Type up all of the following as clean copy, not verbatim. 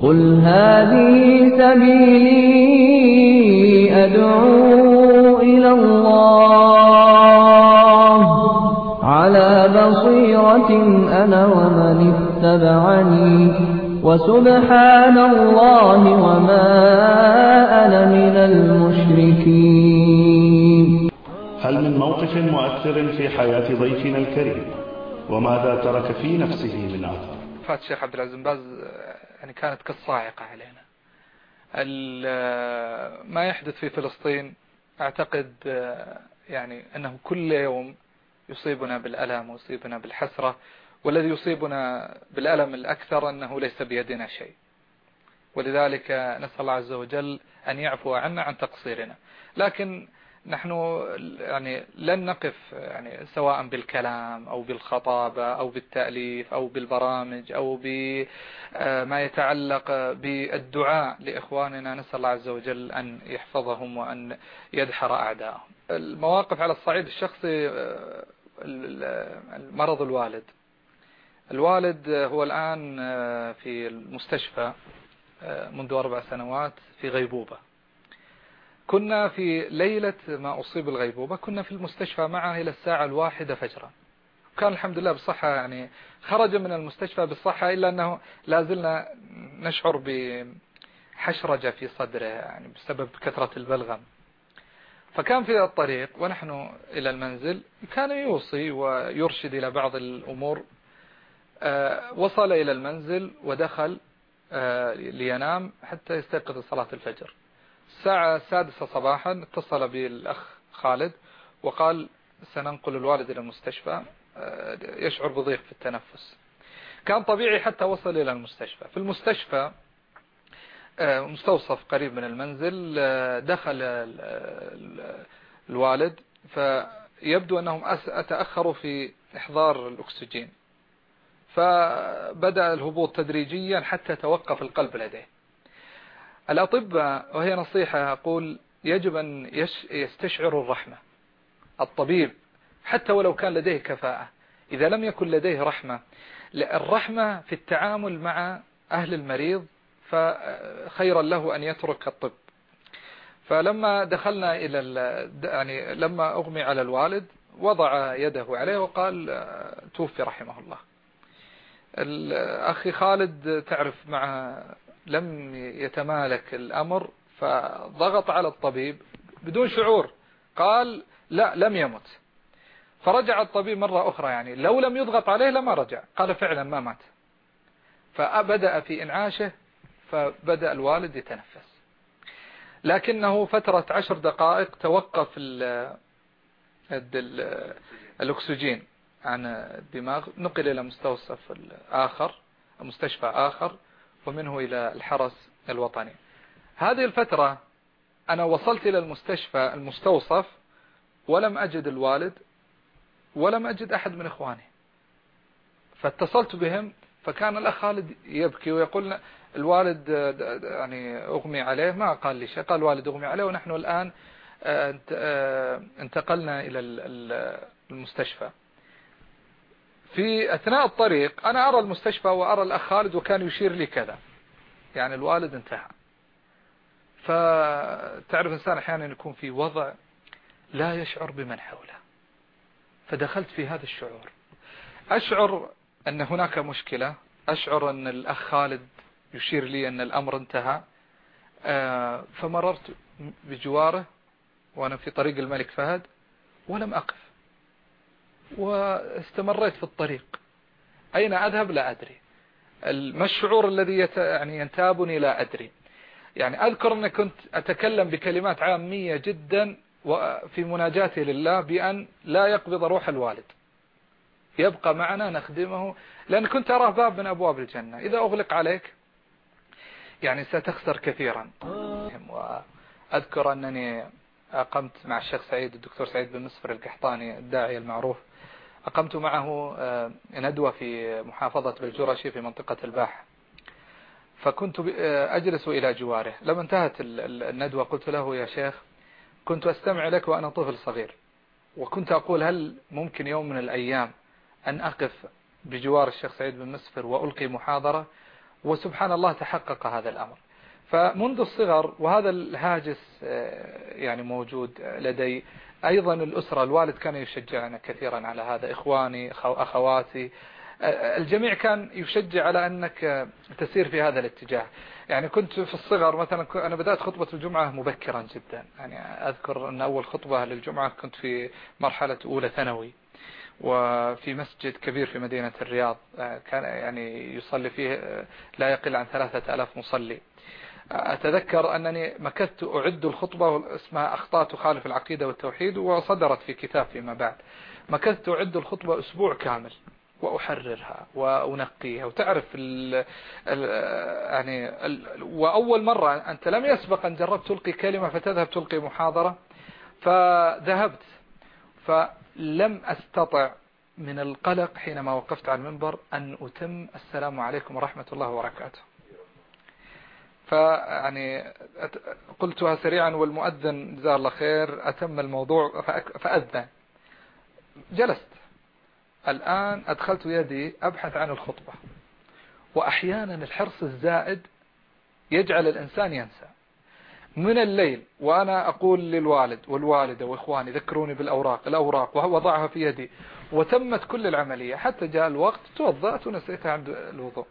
قل هذه سبيلي أدعو إلى الله على بصيرة أنا ومن اتبعني وسبحان الله وما أنا من المشركين. هل من موقف مؤثر في حياة ضيفنا الكريم وماذا ترك في نفسه من أثر؟ وفاة الشيخ عبد العزيز بن باز يعني كانت كالصاعقة علينا. ما يحدث في فلسطين أعتقد يعني أنه كل يوم يصيبنا بالألم ويصيبنا بالحسرة، والذي يصيبنا بالألم الأكثر أنه ليس بيدنا شيء، ولذلك نسأل الله عز وجل أن يعفو عنا عن تقصيرنا. لكن نحن يعني لن نقف يعني سواء بالكلام أو بالخطابة أو بالتأليف أو بالبرامج أو بما يتعلق بالدعاء لإخواننا، نسأل الله عز وجل أن يحفظهم وأن يدحر أعداءهم. المواقف على الصعيد الشخصي، مرض الوالد هو الآن في المستشفى منذ 4 سنوات في غيبوبة. كنا في ليلة ما أصيب الغيبوبة كنا في المستشفى معه إلى الساعة 1 فجرا. كان الحمد لله بالصحة، يعني خرج من المستشفى بالصحة، إلا أنه لازلنا نشعر بحشرجة في صدره يعني بسبب كثرة البلغم. فكان في الطريق ونحن إلى المنزل كان يوصي ويرشد إلى بعض الأمور. وصل إلى المنزل ودخل لينام حتى يستيقظ صلاة الفجر. الساعة 6 صباحا اتصل بالأخ خالد وقال سننقل الوالد إلى المستشفى، يشعر بضيق في التنفس. كان طبيعي حتى وصل إلى المستشفى. في المستشفى مستوصف قريب من المنزل دخل الوالد، فيبدو أنهم أتأخروا في إحضار الأكسجين، فبدأ الهبوط تدريجيا حتى توقف القلب لديه. الأطباء، وهي نصيحة أقول، يجب أن يستشعروا الرحمة. الطبيب حتى ولو كان لديه كفاءة، إذا لم يكن لديه رحمة، الرحمة في التعامل مع أهل المريض فخيرا له أن يترك الطب. فلما دخلنا يعني لما أغمي على الوالد وضع يده عليه وقال توفي رحمه الله. الأخي خالد تعرف معه لم يتمالك الأمر، فضغط على الطبيب بدون شعور، قال لا لم يمت. فرجع الطبيب مرة أخرى، يعني لو لم يضغط عليه لما رجع، قال فعلا ما مات. فبدأ في إنعاشه، فبدأ الوالد يتنفس، لكنه فترة 10 دقائق توقف الأكسجين عن الدماغ، نقل إلى مستشفى آخر ومنه إلى الحرس الوطني. هذه الفترة أنا وصلت إلى المستشفى المستوصف ولم أجد الوالد ولم أجد أحد من إخواني، فاتصلت بهم، فكان الأخ خالد يبكي ويقول الوالد يعني أغمي عليه. ما قال لي شيء، قال الوالد أغمي عليه ونحن الآن انتقلنا إلى المستشفى. في أثناء الطريق أنا أرى المستشفى وأرى الأخ خالد وكان يشير لي كذا، يعني الوالد انتهى. فتعرف إنسان أحيانا يكون في وضع لا يشعر بمن حوله، فدخلت في هذا الشعور، أشعر أن هناك مشكلة، أشعر أن الأخ خالد يشير لي أن الأمر انتهى. فمررت بجواره وأنا في طريق الملك فهد ولم أقف، واستمريت في الطريق. أين أذهب لا أدري، ما الشعور الذي يعني ينتابني لا أدري. يعني أذكر أني كنت أتكلم بكلمات عامية جدا في مناجاتي لله بأن لا يقبض روح الوالد، يبقى معنا نخدمه، لأن كنت أراه باب من أبواب الجنة، إذا أغلق عليك يعني ستخسر كثيرا. وأذكر أنني أقمت مع الشيخ سعيد، الدكتور سعيد بن مسفر القحطاني الداعية المعروف، أقمت معه ندوة في محافظة بالجرشي في منطقة الباحة، فكنت أجلس إلى جواره. لما انتهت الندوة قلت له يا شيخ، كنت أستمع لك وأنا طفل صغير، وكنت أقول هل ممكن يوم من الأيام أن أقف بجوار الشيخ سعيد بن مسفر وألقي محاضرة، وسبحان الله تحقق هذا الأمر. فمنذ الصغر وهذا الهاجس يعني موجود لدي. أيضا الأسرة، الوالد كان يشجعنا كثيرا على هذا، إخواني أخواتي، الجميع كان يشجع على أنك تسير في هذا الاتجاه. يعني كنت في الصغر مثلا أنا بدأت خطبة الجمعة مبكرا جدا. يعني أذكر أن أول خطبة للجمعة كنت في مرحلة أولى ثانوي، وفي مسجد كبير في مدينة الرياض كان يعني يصلي فيه لا يقل عن 3000 مصلي. أتذكر أنني مكثت أعد الخطبة، اسمها أخطاء تخالف العقيدة والتوحيد، وصدرت في كتاب فيما بعد. مكثت أعد الخطبة أسبوع كامل وأحررها وأنقيها، وتعرف وأول مرة أنت لم يسبق أن جربت تلقي كلمة فتذهب تلقي محاضرة، فذهبت فلم أستطع من القلق حينما وقفت على المنبر أن أتم السلام عليكم ورحمة الله وبركاته. فيعني قلتها سريعا، والمؤذن جزاه الله خير أتم الموضوع فأذن. جلست الآن أدخلت يدي أبحث عن الخطبة، وأحيانا الحرص الزائد يجعل الإنسان ينسى. من الليل وأنا أقول للوالد والوالدة وإخواني ذكروني الأوراق ووضعها في يدي، وتمت كل العملية حتى جاء الوقت توضأت ونسيتها عند الوضوء.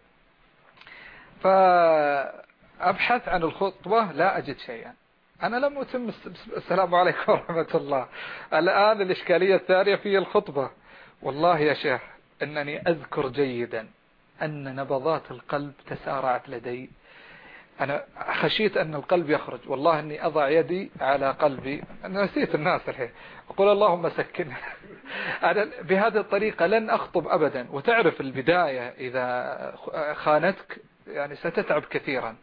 فأبحث عن الخطبة لا أجد شيئا. أنا لم أتم السلام عليكم ورحمة الله. الآن الإشكالية الثانية في الخطبة. والله يا شيخ أنني أذكر جيدا أن نبضات القلب تسارعت لدي. أنا خشيت أن القلب يخرج، والله أني أضع يدي على قلبي. أنا نسيت الناس الحين، أقول اللهم سكنها. أنا بهذه الطريقة لن أخطب أبدا. وتعرف البداية إذا خانتك يعني ستتعب كثيرا.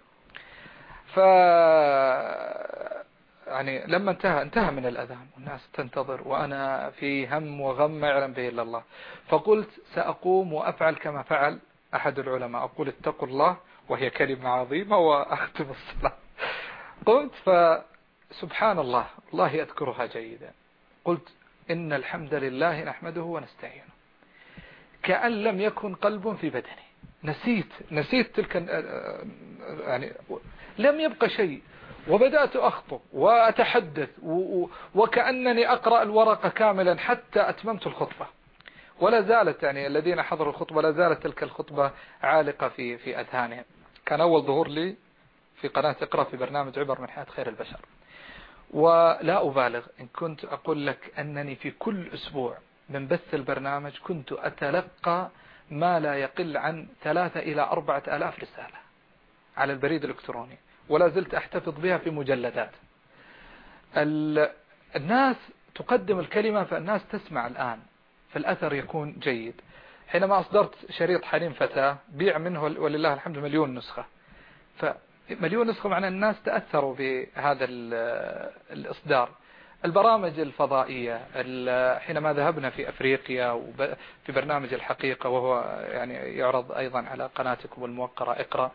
يعني لما انتهى من الأذان والناس تنتظر وأنا في هم وغم ما يعلم به إلا الله، فقلت سأقوم وأفعل كما فعل أحد العلماء، أقول اتقوا الله، وهي كلمة عظيمة، وأختم الصلاة. قمت فسبحان الله والله أذكرها جيدا، قلت إن الحمد لله نحمده ونستعينه، كأن لم يكن قلب في بدني. نسيت تلك يعني لم يبقى شيء، وبدأت أخطب وأتحدث وكأنني أقرأ الورقة كاملا حتى أتممت الخطبة. ولا زالت يعني الذين حضروا الخطبة لا زالت تلك الخطبة عالقة في أذهانهم. كان أول ظهور لي في قناة اقرأ في برنامج عبر من حياة خير البشر. ولا أبالغ إن كنت أقول لك أنني في كل أسبوع من بث البرنامج كنت أتلقى ما لا يقل عن 3 إلى 4 آلاف رسالة على البريد الإلكتروني، ولا زلت أحتفظ بها في مجلدات. الناس تقدم الكلمة فالناس تسمع الآن، فالأثر يكون جيد. حينما أصدرت شريط حليم فتاة بيع منه ولله الحمد 1,000,000 نسخة، ف1,000,000 نسخة معنى الناس تأثروا بهذا الإصدار. البرامج الفضائية حينما ذهبنا في أفريقيا وفي برنامج الحقيقة، وهو يعني يعرض أيضا على قناتكم الموقرة اقرأ،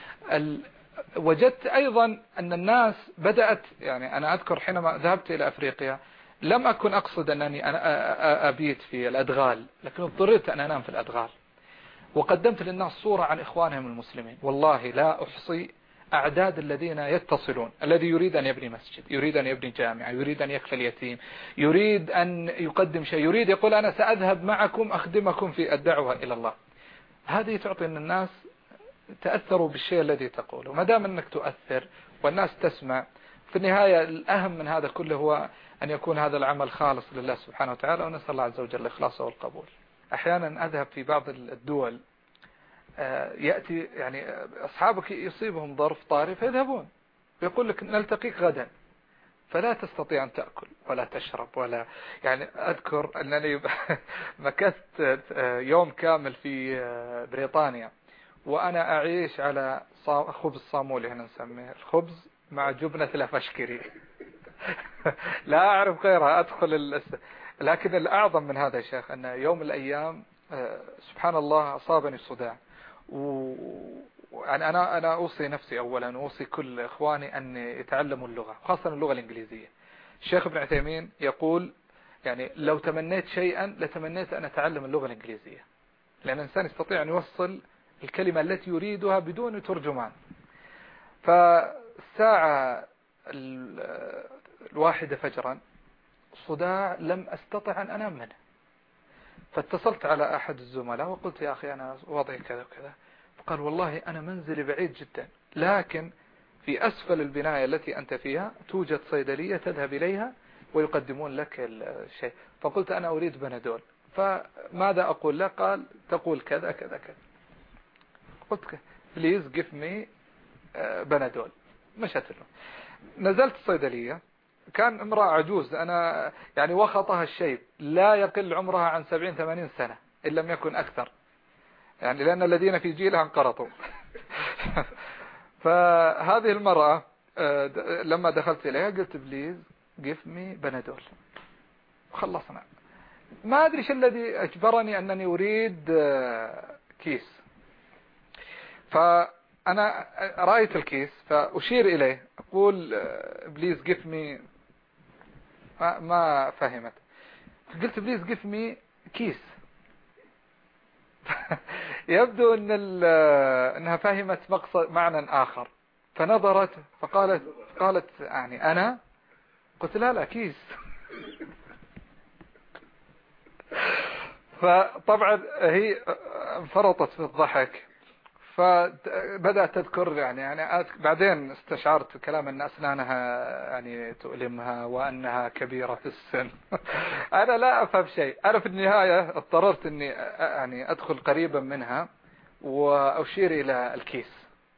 وجدت أيضا أن الناس بدأت يعني أنا أذكر حينما ذهبت إلى أفريقيا لم أكن أقصد أنني أبيت في الأدغال، لكن اضطررت أن أنام في الأدغال، وقدمت للناس صورة عن إخوانهم المسلمين. والله لا أحصي أعداد الذين يتصلون، الذي يريد أن يبني مسجد، يريد أن يبني جامعة، يريد أن يكفل يتيم، يريد أن يقدم شيء، يريد يقول أنا سأذهب معكم أخدمكم في الدعوة إلى الله. هذه تعطي أن الناس تأثروا بالشيء الذي تقوله. ما دام أنك تؤثر والناس تسمع، في النهاية الأهم من هذا كله هو أن يكون هذا العمل خالص لله سبحانه وتعالى، ونسأل الله عز وجل الإخلاص والقبول. أحيانا أذهب في بعض الدول يأتي يعني أصحابك يصيبهم ظرف طارئ فيذهبون، يقول لك نلتقيك غدا، فلا تستطيع أن تأكل ولا تشرب ولا يعني. أذكر أنني مكثت يوم كامل في بريطانيا وأنا أعيش على خبز صامولي، هنا نسميه الخبز مع جبنة الأفشكري. لا أعرف غيرها أدخل لكن الأعظم من هذا يا شيخ أن يوم من الأيام سبحان الله أصابني الصداع، يعني أنا أوصي نفسي أولا وأوصي كل إخواني أن يتعلموا اللغة، خاصة اللغة الإنجليزية. الشيخ ابن عثيمين يقول يعني لو تمنيت شيئا لتمنيت أن أتعلم اللغة الإنجليزية، لأن الإنسان يستطيع أن يوصل الكلمة التي يريدها بدون ترجمان. فالساعة 1 فجرا صداع لم أستطع أن أنام منه، فاتصلت على أحد الزملاء وقلت يا أخي أنا وضعي كذا وكذا، فقال والله أنا منزلي بعيد جدا، لكن في أسفل البناية التي أنت فيها توجد صيدلية تذهب إليها ويقدمون لك الشيء. فقلت أنا أريد بنادول، فماذا أقول له؟ قال تقول كذا كذا كذا. قلت بليز جيف مي بنادول. مشت له، نزلت الصيدلية، كان امرأة عجوز، أنا يعني وخطها الشيب، لا يقل عمرها عن 70-80 سنة إن لم يكن أكثر، يعني لأن الذين في جيلها انقرضوا. فهذه المرأة لما دخلت إليها قلت بليز جيف مي بنادول، وخلصنا. ما أدري شو الذي أجبرني أنني أريد كيس، فأنا رأيت الكيس فأشير إليه أقول بليز جيف مي، ما فهمت، قلت بليز جيف مي كيس. يبدو أنها فهمت مقصد معنى آخر، فنظرت فقالت يعني أنا قلت لا كيس. فطبعا هي انفرطت في الضحك، فبدأت تذكر يعني بعدين استشعرت كلام أن أسنانها يعني تؤلمها وأنها كبيرة في السن. أنا لا أفهم شيء. أنا في النهاية اضطررت أني يعني أدخل قريبا منها وأشير إلى الكيس،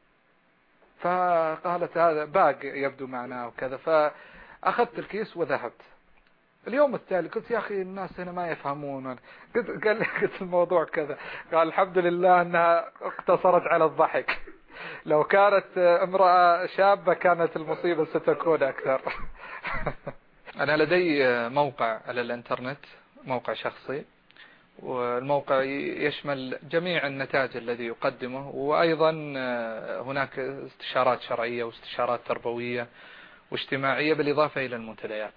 فقالت هذا باق يبدو معناه وكذا، فأخذت الكيس وذهبت. اليوم التالي قلت يا أخي الناس هنا ما يفهمون، قلت الموضوع كذا، قال الحمد لله أنها اقتصرت على الضحك، لو كانت امرأة شابة كانت المصيبة ستكون أكثر. أنا لدي موقع على الانترنت، موقع شخصي، والموقع يشمل جميع النتاج الذي يقدمه، وأيضا هناك استشارات شرعية واستشارات تربوية واجتماعية بالإضافة إلى المنتديات.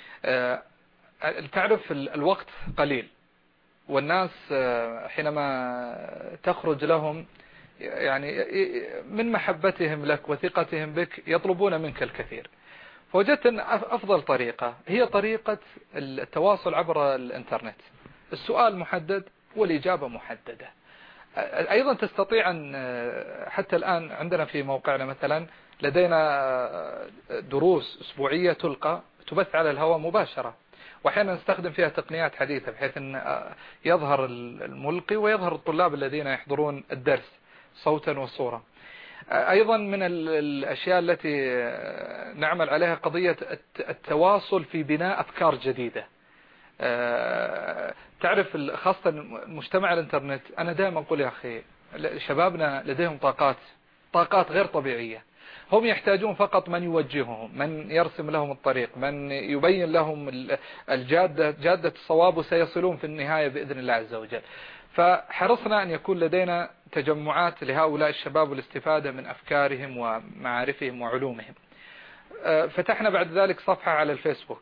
تعرف الوقت قليل، والناس حينما تخرج لهم يعني من محبتهم لك وثقتهم بك يطلبون منك الكثير، فوجدت أن أفضل طريقة هي طريقة التواصل عبر الإنترنت. السؤال محدد والإجابة محددة. أيضا تستطيع أن حتى الآن عندنا في موقعنا مثلا لدينا دروس أسبوعية تبث على الهواء مباشرة، وأحيانا نستخدم فيها تقنيات حديثة بحيث أن يظهر الملقي ويظهر الطلاب الذين يحضرون الدرس صوتا وصورة. أيضا من الأشياء التي نعمل عليها قضية التواصل في بناء أفكار جديدة. تعرف خاصة مجتمع الانترنت، أنا دائما أقول يا أخي شبابنا لديهم طاقات غير طبيعية، هم يحتاجون فقط من يوجههم، من يرسم لهم الطريق، من يبين لهم جادة الصواب، وسيصلون في النهاية بإذن الله عز وجل. فحرصنا أن يكون لدينا تجمعات لهؤلاء الشباب والاستفادة من أفكارهم ومعارفهم وعلومهم. فتحنا بعد ذلك صفحة على الفيسبوك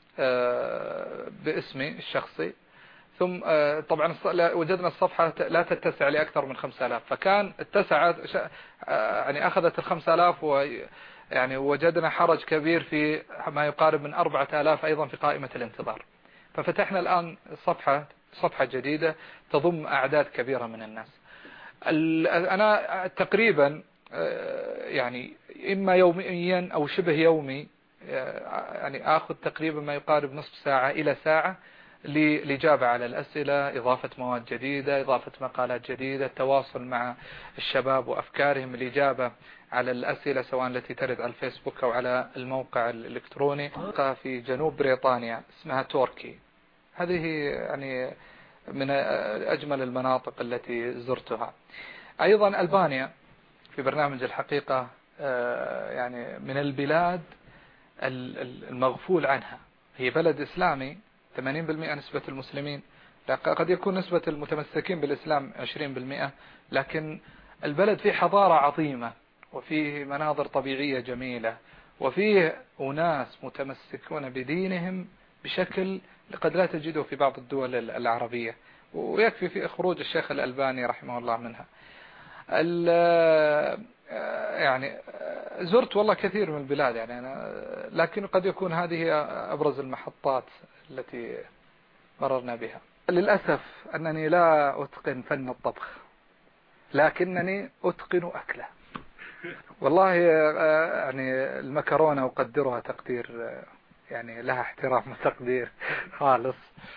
باسمي الشخصي، ثم طبعا وجدنا الصفحة لا تتسع لأكثر من 5000، فكان اتسعت يعني أخذت 5000، ويعني وجدنا حرج كبير في ما يقارب من 4000 أيضا في قائمة الانتظار. ففتحنا الآن صفحة جديدة تضم أعداد كبيرة من الناس. أنا تقريبا يعني إما يوميا أو شبه يومي يعني آخذ تقريبا ما يقارب نصف ساعة إلى ساعة للإجابة على الأسئلة، إضافة مواد جديدة، إضافة مقالات جديدة، التواصل مع الشباب وأفكارهم، الإجابة على الأسئلة سواء التي ترد على الفيسبوك أو على الموقع الإلكتروني. في جنوب بريطانيا اسمها توركي، هذه يعني من أجمل المناطق التي زرتها. أيضا ألبانيا في برنامج الحقيقة يعني من البلاد المغفول عنها، هي بلد إسلامي 80% نسبة المسلمين، قد يكون نسبة المتمسكين بالإسلام 20%، لكن البلد فيه حضارة عظيمة، وفيه مناظر طبيعية جميلة، وفيه أناس متمسكون بدينهم بشكل قد لا تجده في بعض الدول العربية، ويكفي في خروج الشيخ الألباني رحمه الله منها. يعني زرت والله كثير من البلاد يعني أنا، لكن قد يكون هذه أبرز المحطات التي مررنا بها. للأسف أنني لا أتقن فن الطبخ، لكنني أتقن أكله. والله يعني المكرونة أقدرها تقدير يعني لها احترام وتقدير خالص،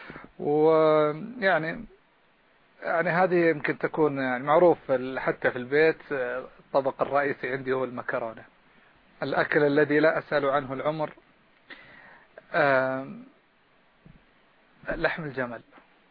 ويعني هذه يمكن تكون يعني معروف حتى في البيت. الطبق الرئيسي عندي هو المكرونة. الأكل الذي لا أسأل عنه العمر لحم الجمل.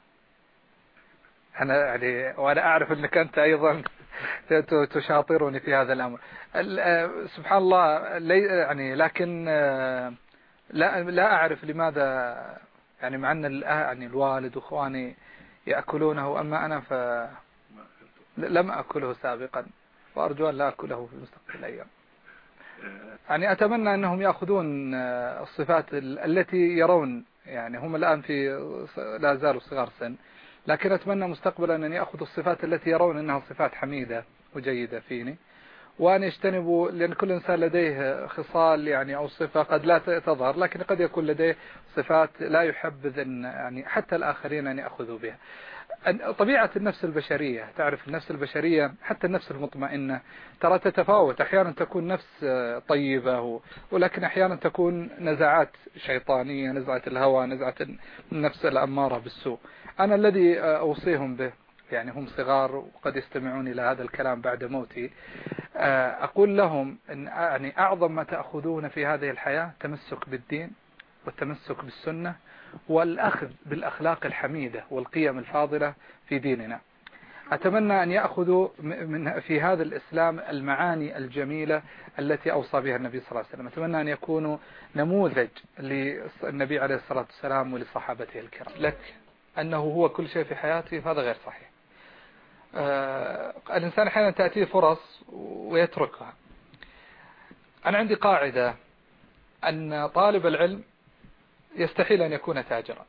أنا يعني وأنا أعرف أنك أنت أيضا تشاطرني في هذا الأمر. سبحان الله يعني، لكن لا أعرف لماذا يعني، مع أن يعني الوالد وإخواني يأكلونه، أما أنا لم أكله سابقا، وأرجو أن لا أكله في مستقبل الأيام. يعني أتمنى أنهم يأخذون الصفات التي يرون، يعني هم الآن لا زالوا صغار سن، لكن أتمنى مستقبلا أن يأخذوا الصفات التي يرون أنها صفات حميدة وجيدة فيني، وأن يجتنبوا، لأن كل إنسان لديه خصال يعني أو صفة قد لا تظهر، لكن قد يكون لديه صفات لا يحبذ أن يعني حتى الآخرين أن يأخذوا بها. طبيعة النفس البشرية، تعرف النفس البشرية حتى النفس المطمئنة ترى تتفاوت، أحيانا تكون نفس طيبة، ولكن أحيانا تكون نزعات شيطانية، نزعة الهوى، نزعة النفس الأمارة بالسوء. أنا الذي أوصيهم به، يعني هم صغار وقد يستمعون إلى هذا الكلام بعد موتي، أقول لهم أن يعني أعظم ما تأخذون في هذه الحياة تمسك بالدين والتمسك بالسنة والأخذ بالأخلاق الحميدة والقيم الفاضلة في ديننا. أتمنى أن يأخذوا في هذا الإسلام المعاني الجميلة التي أوصى بها النبي صلى الله عليه وسلم. أتمنى أن يكونوا نموذج للنبي عليه الصلاة والسلام ولصحابته الكرام. لك أنه هو كل شيء في حياتي، فهذا غير صحيح. الإنسان أحيانا تأتيه فرص ويتركها. أنا عندي قاعدة أن طالب العلم يستحيل أن يكون تاجرا.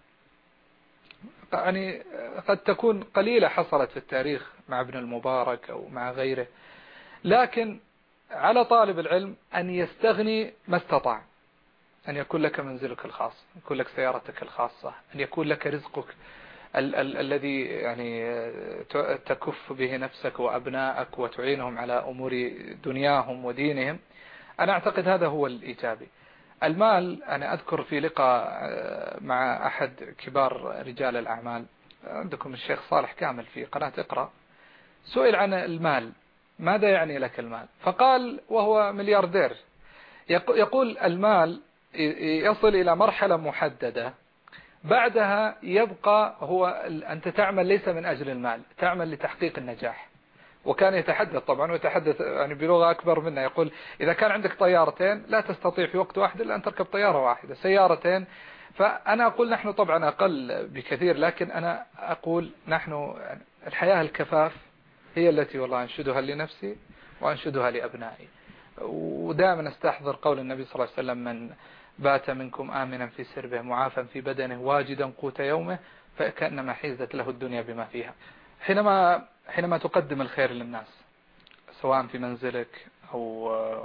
يعني قد تكون قليلة حصلت في التاريخ مع ابن المبارك أو مع غيره، لكن على طالب العلم أن يستغني ما استطاع، أن يكون لك منزلك الخاص، يكون لك سيارتك الخاصة، أن يكون لك رزقك الذي يعني تكف به نفسك وأبنائك وتعينهم على أمور دنياهم ودينهم. أنا أعتقد هذا هو الإيجابي. المال، أنا أذكر في لقاء مع أحد كبار رجال الأعمال، عندكم الشيخ صالح كامل في قناة اقرأ، سئل عن المال، ماذا يعني لك المال؟ فقال وهو ملياردير، يقول المال يصل إلى مرحلة محددة، بعدها يبقى هو أنت تعمل ليس من أجل المال، تعمل لتحقيق النجاح. وكان يتحدث طبعا، ويتحدث يعني بلغة أكبر منا، يقول إذا كان عندك طيارتين لا تستطيع في وقت واحد إلا أن تركب طيارة واحدة، سيارتين. فأنا أقول نحن طبعا أقل بكثير، لكن أنا أقول نحن الحياة الكفاف هي التي والله أنشدها لنفسي وأنشدها لأبنائي. ودائما استحضر قول النبي صلى الله عليه وسلم: من بات منكم آمنا في سربه معافا في بدنه واجدا قوت يومه فكأنما حيزت له الدنيا بما فيها. حينما تقدم الخير للناس، سواء في منزلك أو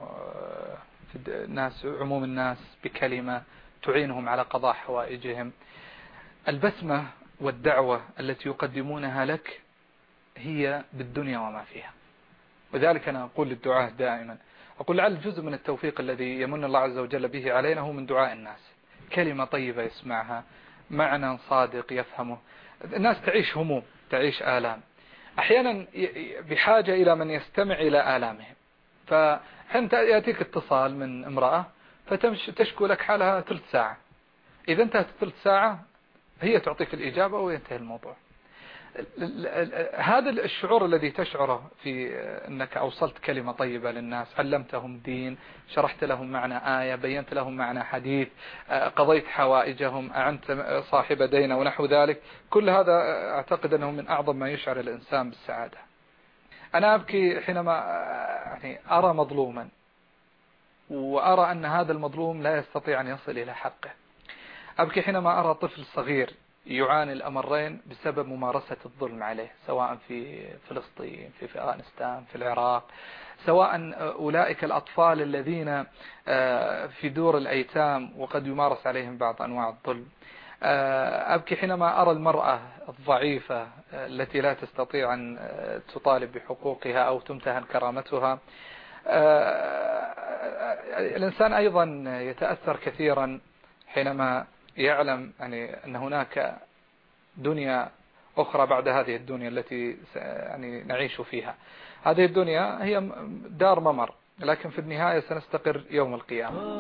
في الناس، عموم الناس، بكلمة تعينهم على قضاء حوائجهم، البسمة والدعوة التي يقدمونها لك هي بالدنيا وما فيها. وذلك أنا أقول للدعاة دائما، أقول لعل جزء من التوفيق الذي يمن الله عز وجل به علينا هو من دعاء الناس، كلمة طيبة يسمعها، معنى صادق يفهمه. الناس تعيش هموم، تعيش آلام، أحيانا بحاجة إلى من يستمع إلى آلامهم. فحين يأتيك اتصال من امرأة فتشكو لك حالها ثلث ساعة، إذا انتهت ثلث ساعة هي تعطيك الإجابة وينتهي الموضوع. هذا الشعور الذي تشعره في أنك أوصلت كلمة طيبة للناس، علمتهم دين، شرحت لهم معنى آية، بينت لهم معنى حديث، قضيت حوائجهم، أعنت صاحب دين ونحو ذلك، كل هذا أعتقد أنه من أعظم ما يشعر الإنسان بالسعادة. أنا أبكي حينما يعني أرى مظلوما وأرى أن هذا المظلوم لا يستطيع أن يصل إلى حقه. أبكي حينما أرى طفل صغير يعاني الأمرين بسبب ممارسة الظلم عليه، سواء في فلسطين، في أفغانستان، في العراق، سواء أولئك الأطفال الذين في دور الأيتام وقد يمارس عليهم بعض أنواع الظلم. أبكي حينما أرى المرأة الضعيفة التي لا تستطيع أن تطالب بحقوقها أو تمتهن كرامتها. الإنسان أيضا يتأثر كثيرا حينما يعلم يعني أن هناك دنيا أخرى بعد هذه الدنيا التي يعني نعيش فيها. هذه الدنيا هي دار ممر، لكن في النهاية سنستقر يوم القيامة.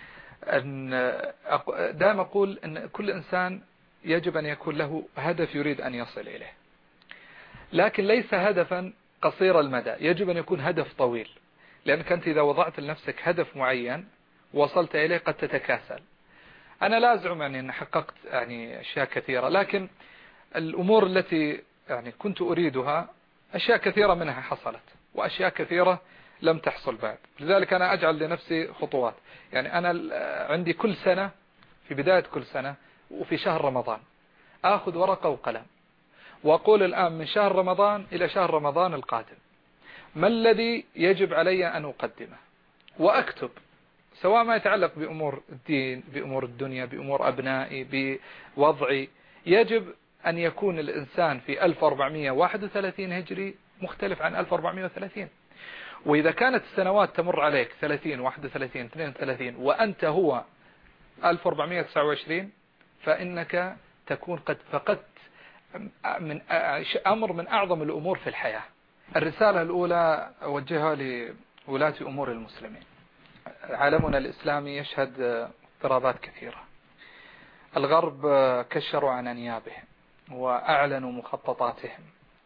دائما أقول أن كل إنسان يجب أن يكون له هدف يريد أن يصل إليه، لكن ليس هدفا قصير المدى، يجب أن يكون هدف طويل، لأنك أنت إذا وضعت لنفسك هدف معين وصلت إليه قد تتكاسل. أنا لا أزعم أن حققت يعني أشياء كثيرة، لكن الأمور التي يعني كنت أريدها أشياء كثيرة منها حصلت، وأشياء كثيرة لم تحصل بعد. لذلك أنا أجعل لنفسي خطوات. يعني أنا عندي كل سنة في بداية كل سنة وفي شهر رمضان أخذ ورقة وقلم وأقول الآن من شهر رمضان إلى شهر رمضان القادم ما الذي يجب علي أن أقدمه، وأكتب، سواء ما يتعلق بأمور الدين، بأمور الدنيا، بأمور أبنائي، بوضعي. يجب أن يكون الإنسان في 1431 هجري مختلف عن 1430. وإذا كانت السنوات تمر عليك 30 31 32 وأنت هو 1429 فإنك تكون قد فقدت من أمر من أعظم الأمور في الحياة. الرسالة الأولى أوجهها لولاة أمور المسلمين. عالمنا الإسلامي يشهد اضطرابات كثيرة. الغرب كشروا عن أنيابهم وأعلنوا مخططاتهم.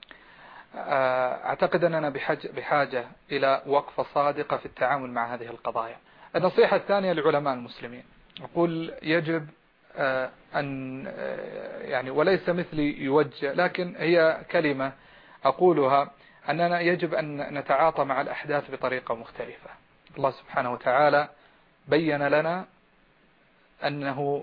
أعتقد أننا بحاجة إلى وقفة صادقة في التعامل مع هذه القضايا. النصيحة الثانية لعلماء المسلمين، أقول يجب أن يعني وليس مثلي يوجه، لكن هي كلمة أقولها، أننا يجب أن نتعاطى مع الأحداث بطريقة مختلفة. الله سبحانه وتعالى بين لنا أنه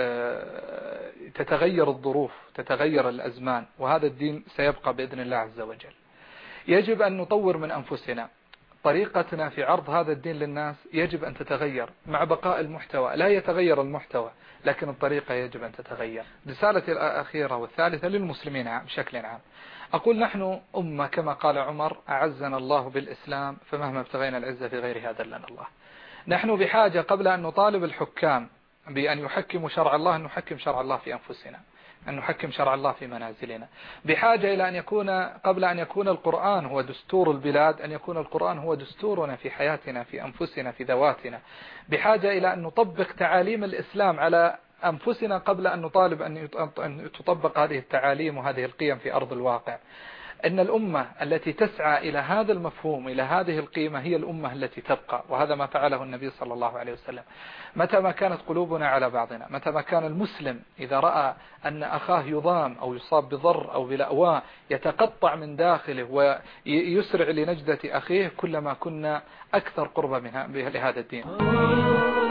تتغير الظروف، تتغير الأزمان، وهذا الدين سيبقى بإذن الله عز وجل. يجب أن نطور من أنفسنا. طريقتنا في عرض هذا الدين للناس يجب أن تتغير مع بقاء المحتوى. لا يتغير المحتوى لكن الطريقة يجب أن تتغير. رسالتي الأخيرة والثالثة للمسلمين بشكل عام، أقول نحن أمة كما قال عمر: أعزنا الله بالإسلام فمهما ابتغينا العزة في غير هذا لنا الله. نحن بحاجة قبل أن نطالب الحكام بأن يحكموا شرع الله أن نحكم شرع الله في أنفسنا، أن نحكم شرع الله في منازلنا. بحاجة إلى أن يكون قبل أن يكون القرآن هو دستور البلاد أن يكون القرآن هو دستورنا في حياتنا، في أنفسنا، في ذواتنا. بحاجة إلى أن نطبق تعاليم الإسلام على أنفسنا قبل أن نطالب أن تطبق هذه التعاليم وهذه القيم في أرض الواقع. إن الأمة التي تسعى إلى هذا المفهوم، إلى هذه القيمة، هي الأمة التي تبقى، وهذا ما فعله النبي صلى الله عليه وسلم. متى ما كانت قلوبنا على بعضنا، متى ما كان المسلم إذا رأى أن أخاه يضام أو يصاب بضر أو بلأواء يتقطع من داخله ويسرع لنجدة أخيه، كلما كنا أكثر قربا لهذا الدين.